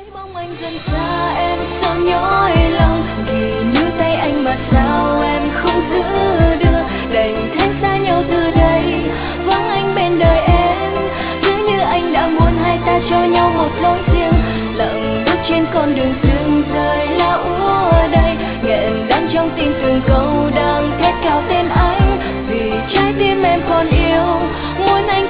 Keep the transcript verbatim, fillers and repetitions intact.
bóng anh dần xa em sao nhói lòng, vì níu tay anh mà sao em không giữ được, đành thấy xa nhau từ đây vắng anh bên đời em. Cứ như anh đã muốn hai ta cho nhau một lối riêng, lặng bước trên con đường rừng rơi lá úa đầy, nghẹn đắng trong tim từng câu đang thét cao tên anh, vì trái tim em còn yêu muốn anh